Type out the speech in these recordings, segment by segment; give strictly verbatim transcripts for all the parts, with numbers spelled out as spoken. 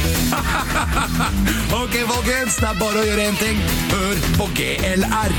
Ok, folkens, det er bare å gjøre en ting. Hør på G L R.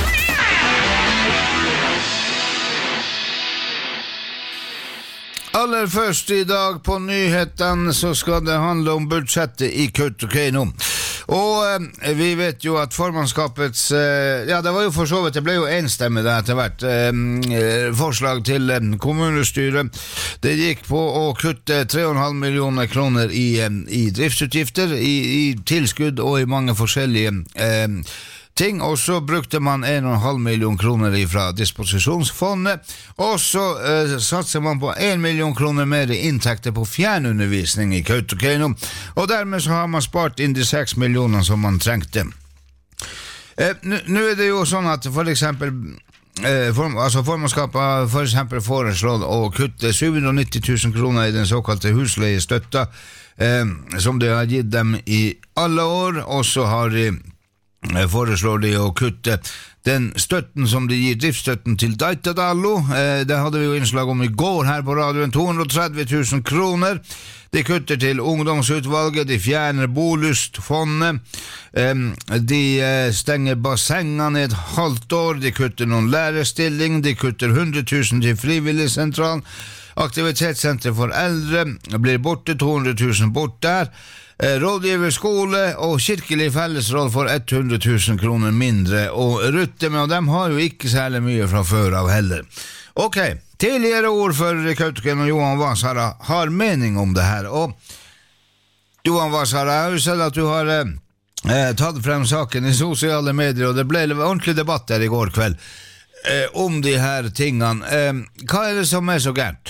Aller først i dag på nyheten så skal det handle om budsjettet i Kautokeino. Og eh, vi vet jo at formannskapets, eh, ja det var jo for så vidt, det ble jo enstemmig det etter hvert, eh, forslag til eh, kommunestyret. Det gikk på å kutte tre komma fem millioner kroner i, eh, i driftsutgifter, i, i tilskudd og i mange forskjellige eh, ting, og så brukte man en og en halv million kroner fra disposisjonsfondet, og så eh, satser man på en million kroner mer i inntekter på fjernundervisning i Kautokeino, og dermed så har man spart inn de seks millioner som man trengte. Eh, Nå er det jo sånn at for eksempel eh, form, altså formannskapet har for eksempel foreslått å kutte syv hundre og nitti tusen kroner i den såkalte husleiestøtta, eh, som de har gitt dem i alle år, og så har de foreslår de å kutte den støtten som de gir driftsstøtten til Daitadallo. Eh, det hadde vi jo innslag om i går her på radioen, to hundre og tretti tusen kroner. De kutter til ungdomsutvalget, de fjerner Bolustfondet, eh, de eh, stenger bassengene et halvt år, de kutter noen lærerstilling, de kutter hundre tusen til frivilligsentralen, aktivitetssenter for eldre blir borte, to hundre tusen bort der. Rådgiver skole og kirkelig fellesråd for hundre tusen kroner mindre og rutte med, og dem har jo ikke særlig mye fra før av heller. Ok, tidligere ordfører i Kautokeino Johan Vasara har mening om det her, og Johan Vasara, jeg har jo sett at du har eh, tatt frem saken i sosiale medier, og det ble ordentlig debatt der i går kveld eh, om de her tingene. Eh, hva er det som er så gærent?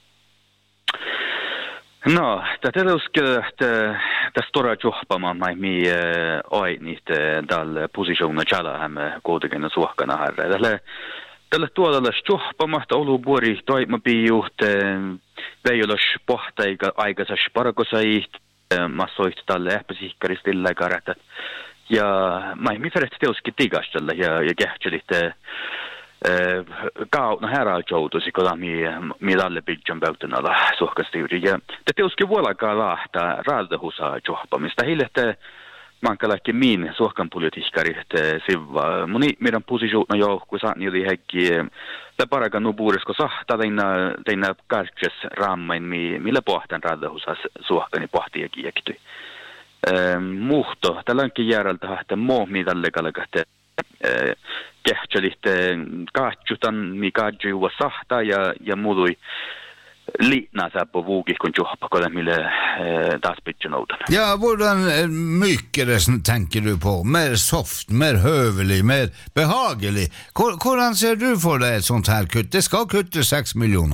No, det är också att det stora jobba man med med ainit dal positioner challa här med kodegen och såkarna här. Det är det är då det jobba man att alla bor i då man blir gjort väjulas pohta eikä aika så sparkosait massoit dalle presikari stilla karata. Ja, mai mi förrätt det också digastella ja ja gärna lite eh kauna heraljoutus ikola mi mi dalle bidjan bauten alla sohkastyri ja det teoski vuolakaan lahta raldahusa johpamista hilette mankalaki min sohkan politiikkari sivva moni meidän positiona joukkuessa niili hekki la paraga no buuresko sahta deina deina karches rammain mi millä pohtan raldahusa sohkani pohti kiekty ehm muhto tällänkin järjeltä että mo mi dalle kalakate kehtselit kaatjutan mi kaatju wa sahta ja ja mului liitna på vugi kun johpa kolla mille taas pitchnoutan. Ja, hvordan mykere tenker du på? Mer soft, mer høvelig, mer behagelig. Hvordan ser du for deg et sånt her kutt? Det skal kutte seks millioner.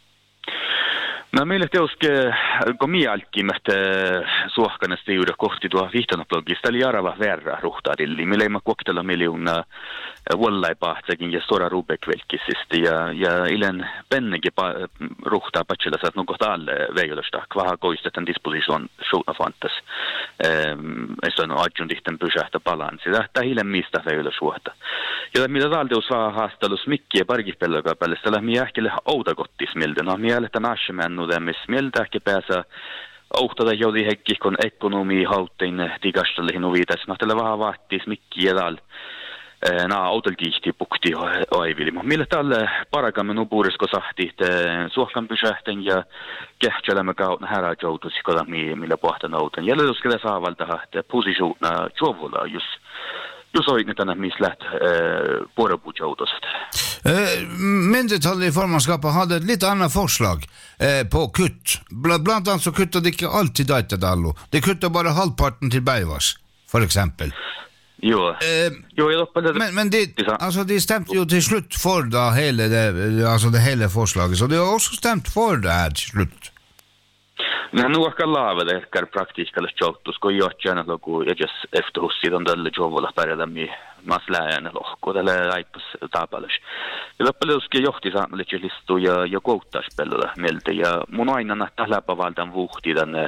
Men meille teoske komi alkimet suohkana stiura kohti tuo vihtanablogista eli arava verra ruhtadilli. Meille ei ma koktella miljoona wallahi pahtsakin ja stora rubekvelkisisti ja ja ilen pennegi ruhtaa patchella saat nukota alle veijosta kvaha koistetan disposition suuna fantas. Ehm esto no adjuntihten pysähtä balansi. Tätä hilen mistä veijolla suota. Ja mitä taldeus saa haastelus mikkiä parkipelloga päällä lähmi ähkille outakottis miltä. No mieltä nashmen no demis miltä ähki pääsä ohtada jodi hekki kun ekonomi hauttein digastalihin uvitas. No tällä vähän vaattis mikkiä dal. Na autolkihti pukti aivili. Millä tälle parakamme no puurisko sahti suohkan pysähten ja kehtselemme kautta herajoutusi koda millä pohtan auton. Jäljellä kyllä saavalta että positiona jovulla just just oikein tänne missä läht puorepuutjoutoset. Mindretallet i formannskapet hadde et litt annet forslag eh, på kutt. Blant annet så kuttet de ikke alt til Daitadallo. De kuttet bare halvparten til Beivas, for eksempel. Jo. Eh, jo, jeg det. Men men de altså de stemte jo til slutt for da hele det altså det hele forslaget. Så de har også stemt for det her til slutt. Men nu akka lava det kar praktiskalla joutus ko jochana loku ja just efter hussidan dalle jovolla pärjätä mi maslääjän lohko tälle aipas tapalas. Ja loppuuski johti saamallisesti listu ja ja kouttas pellolla meltä ja mun aina nähtä läpävaltan vuhti tänne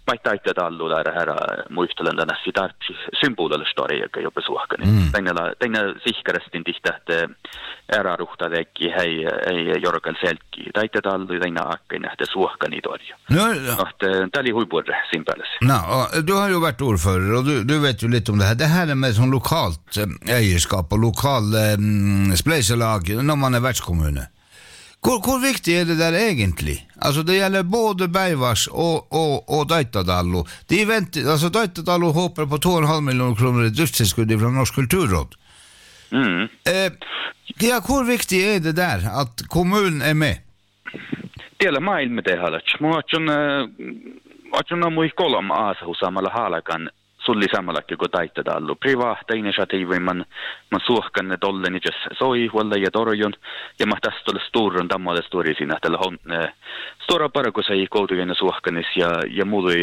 mä ei täytä tallu där här muistelen denna sitartsi symbolillistori joka jopa suohkani. Tänällä tänä sihkarestin tihtä että ära ruhta teki hei ei jorkal selkki. Täytä tallu tänä akkain nähtä suohkani torju. No, det är huipurre simpelt. No, du har ju varit ordförande och du, du vet ju lite om det här. Det här är med som lokalt ägarskap och lokal eh, spleiselag när man är världskommuner. Hur, hur viktigt är det där egentligen? Alltså det gäller både Beivars och, och, och Daitadallo. Det är vänt, alltså Daitadallo hoppar på två och en halv miljoner kronor i driftstillskudd från Norsk kulturråd. Mm. Eh, ja, hur viktigt är det där att kommunen är med? Tiellä maailma tehdään. Mä oon on mui kolm aasahu samalla haalakan sulli samalla kuin Daitadallo. Privaata initiatiivi man man suohkan ne dollen itse soi huolella ja torjun ja mä tästä tuolla sturun tammalle stori siinä tällä on stora parakossa ei koutigen suohkanis ja ja muului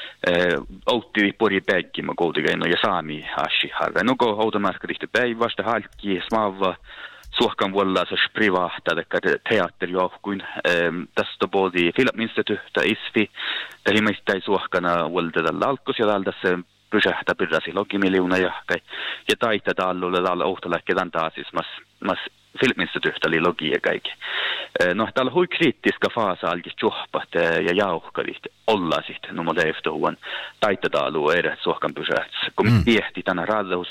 outti pori päkki mä koutigen ja saami hashi harve. No ko automaatisesti päivästä halki smava suohkan vuolla så privaata det teatterjoukkuin tästä både filminstituutta isfi det himmeistä ei suohkana vuolta tällä alkos ja tällä se projekta pyrräsi logi miljoona ja kai ja Daitadallolle tällä ohtalakkedan taas siis mas mas filminstituutta oli logi ja kaikki. No tällä hui kriittiska faasa alkis johpat ja jauhkarit olla sitten no mode eftohuan Daitadallo är suohkan projekt. Kun tiehti tänä radhus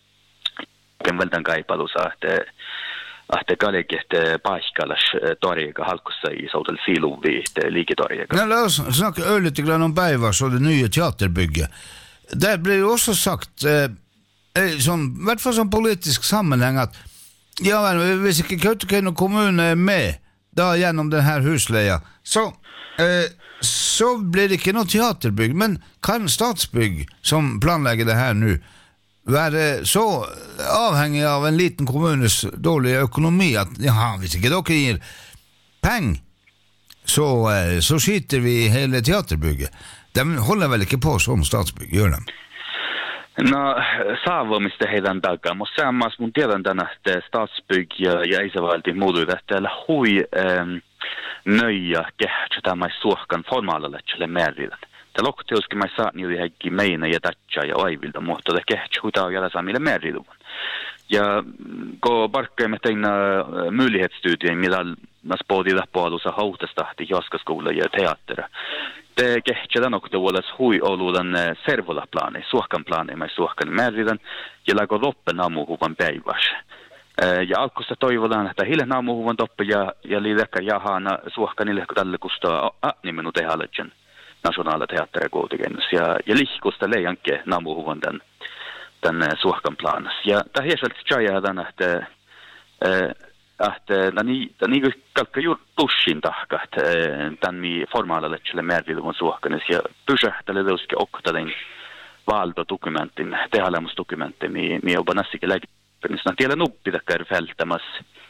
ken vältän kaipalusa että ahte kaleket paikkallas torjeka halkussa i sådal siluvi liiketorjeka. No låt oss snacka öl lite grann om Beivars och det nya teaterbygge. Där blir det också sagt eh, som i hvert fall som politisk sammanhang att ja, men hvis ikke Kautokeino kommune är med då genom den här husleja så eh, så blir det inte något teaterbygg, men kan Stadsbygg som planlägger det här nu vara så avhängig av en liten kommunes dåliga ekonomi att ja, hvis ikke dere ger peng så, eh, så skiter vi i hele teaterbygget. De håller väl inte på som Stadsbygg, gör de? No, saavumista heidän takaa. Mutta samassa mun tiedän tänä, että Stadsbygg ja, ja Isävalti muutuivat, että täällä hui ähm, nöja kehtsä tämän suohkan formaalalle tälle merillä. Täällä loktiuski mä saan niitä hekki meina ja tatsia ja aivilta, mutta det kehtsä hui tää jällä saamille merillä. Ja kun parkkaimme teina möjlighetsstudien, mitä mä spådde på alussa hautastahti jaskaskola ja teattera. Det kehtsä nok tuolla hui oludan servola-plaani, suohkan-plaani, mä suohkan meriden, ja lago loppen aamuhuvan päiväs. Ja alkusta toivotaan, että hilen aamuhuvan toppe ja, ja liidekka jahana suohkanille, kun tälle kustaa nimenu tehalletjen nationaalteatterikoutikennos. Ja, ja lihkusta leijanke aamuhuvan tämän, tämän suohkan-plaanas. Ja tämä hieseltä tjäjähdän, että att när ni när ni kalkar ju tushin tahka tämän mi formaalalle tälle merkiluvun suohkanes ja pysähtele deuske okta den valdokumentin tehalemusdokumentin mi mi obanasike lägpensna tiellä nuppi takkar fältamas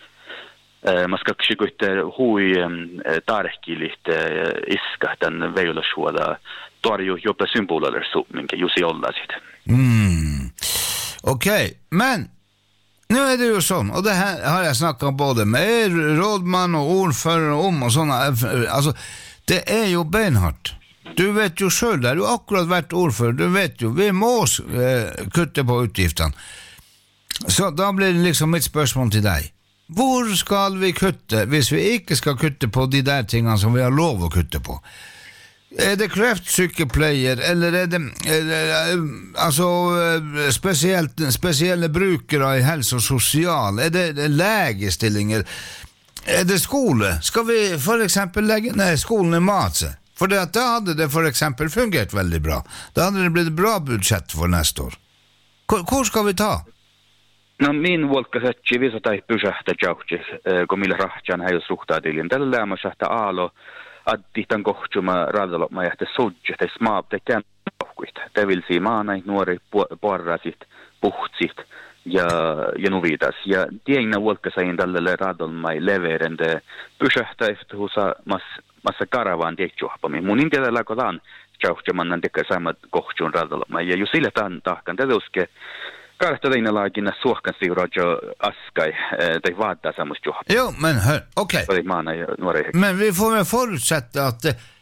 mas kaksi kuitte hui tarkkilit iska tämän veilashuoda torju jopa symboler så minkä jusi olla sit. Mm. Okej, okay. Men nu är det ju så, och det här har jag snackat både med rådman och ordförande om och såna, alltså det är ju benhårt. Du vet ju själv där, du har akkurat varit ordförande, du vet ju, vi måste eh, kutta på utgiften. Så då blir det liksom mitt spörsmål till dig. Hvor ska vi kutta, hvis vi inte ska kutta på de där tingarna som vi har lov att kutta på? Är det kreftsykepleier eller är det, är det alltså speciellt speciella brukare i hälso och social? Är det lägestillingar? Är det skola? Ska vi för exempel lägga ner skolan i Matse? För det att då hade det för exempel fungerat väldigt bra. Då hade det blivit bra budget för nästa år. Hur ska vi ta? No min volka sätsi visa tai pysähtä jauhti, kun millä rahtjan häjus ruhtaadilin. Tällä lämmässä, että aalo addi tämän kohtuma radalopma ja sodje, te smaab, te kääntävkuit. Te vilsi maanai, nuori porrasit, puhtsit ja, ja nuvidas. Ja tienä vuolka sain tälle radalmai leverende pysähtä eftuhusa massa karavaan teetjuhpami. Mun intiellä lakotaan jauhtimannan tekee samat kohtun radalopma. Ja jos sille tämän tahkan, te uske Karta teina laagina suohkan siurajo askai, tai vaattaa sammusta juhpa. Jo, men hör, okej. Okay. Men vi får väl förutsätta att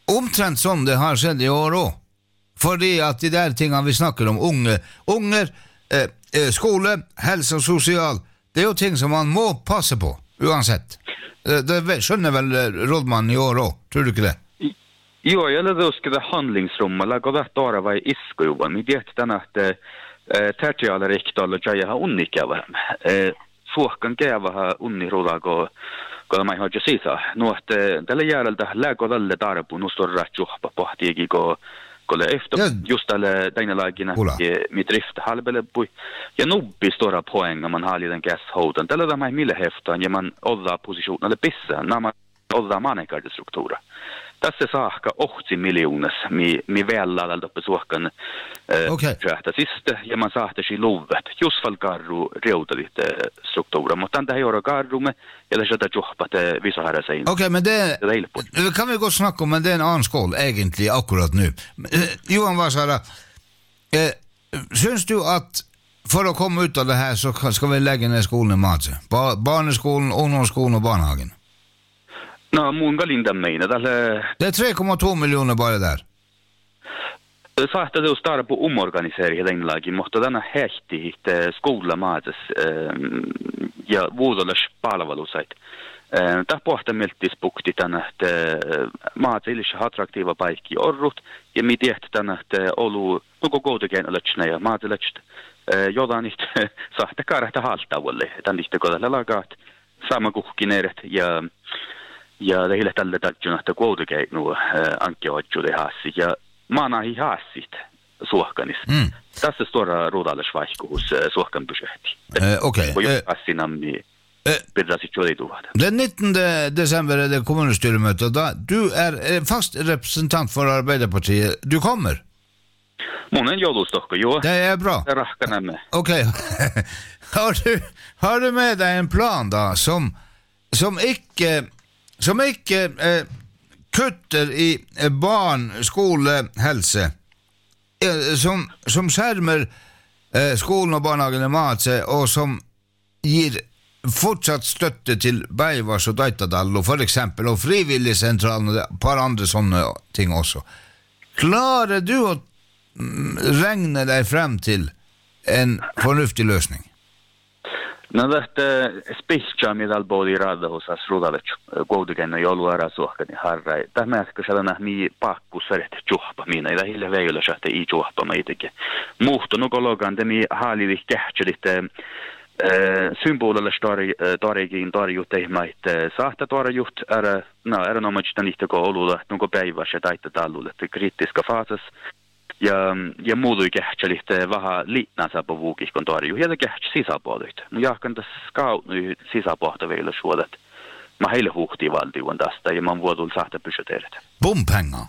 omtrent sånn det har skjedd i år også. Fordi at de der tingene vi snakker om, unge, unger, eh, skole, helse og sosial, det er jo ting som man må passe på, uansett. Det skjønner vel rådmannen i år også, tror du ikke det? Jo, jag lade oss det handlingsrum och lagade det bara var i iskojoban. Vi vet den att eh, tertiala riktal och jag har unika var. Eh, så kan jag ha unni rodag och gå mig har ju sisa. Nu att det är jävla det lägger alla där på nu står rätt jobb på att jag går går efter Ja. just alla dina lagen i mitt drift halvbele på. Jag nog bestora poäng om man har i den gasholden. Det är det mig mille häftan ge man alla positioner eller bissa när man alla manikar strukturer. Tässä saakka åttio miljoner mi mi vällalla uppe såkan eh Okei. okay. Sista ja man saatte sig lovet just fall garru reuta lite strukturer mutta det här garru med eller så det jobbat det vissa här säger. Okej, okay, men det, Det är helt på. det kan vi gå snakke om, men det er en annen skål egentlig akkurat nu. Eh, Johan Vasara, eh, syns du at for å komme ut av det her så kan- skal vi legge ned skolen i Matse? Ba barneskolen, ungdomsskolen og barnehagen. No, mun galinda meina det Det er tre komma to millioner bare der. det sa att det starta på omorganisering i den lagen måste denna häkti hit skola mates eh ja vuodolles palvelusait. Eh tää pohta meltis bukti tänä että maat illis attraktiva paikki orrut ja mi tiet tänä että olu koko kouteken lätsnä ja maat lätst eh jodan it sahta karata haltavalle tän ihte kodalla lagat sama kuhkineret ja ja det hela tälle tajuna että kouteken nu ankeoitju det hassi ja maana hi hassit suohkanis. Mm. Tässä stora rodalesvaihkuus suohkan budjetti. Eh, Okei. Och Eh, just assinammi eh, bidrar sitt juuri tuhat. Den nittende desember er det kommunestyremøte, da du er eh, fast representant for Arbeiderpartiet. Du kommer? Monen joulustokko, jo. Det er bra. Det rahkana med. Okej. har du har du med deg en plan da som som ikke som ikke eh, kutter i eh, barn, skole, helse, eh, som som skjermer eh, skolen og barnehagen i Matse, og som gir fortsatt støtte til Beivars og Deitadal og for eksempel og frivilligsentralen og et par andre sånne ting også. Klarer du å mm, regne deg frem til en fornuftig løsning? No det spihja midal bodi rada hos as rodalech goudegen ja jouluara suohkani harrai. Tämä ehkä sellainen mi pakku seret juhpa mina ida hille veillä sähte i juhpa meiteke. Muhtunut kologan demi haalivi kähtselit symbolilla stori torikin torjute mait sahta torjut är no är no much tanita ko olulla nuko päivä se taitta tallulle kriittiska faasas. Ja ja muudu kähtselit vähän liitnänsä på vuukikon torju. Ja det kähtsi sisäpuolet. Nu jahkan tässä skaut nu sisäpuolta suodat. Mä heille huhti valtion tästä ja man vuodul sahta pysyteeret. Bompenger.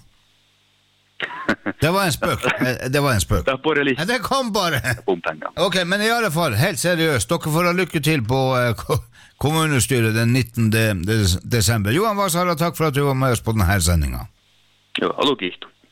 Det var en spøk. Eh, Det var en spøk. Det borde litt Ja, det kom bare. bompengar. Ok, men i alle fall, helt seriøst, dere får ha lykke til på eh, ko- kommunestyret den nittende des- desember. Johan Vasara, takk for at du var med oss på denne sendingen. Jo, allo kiitos.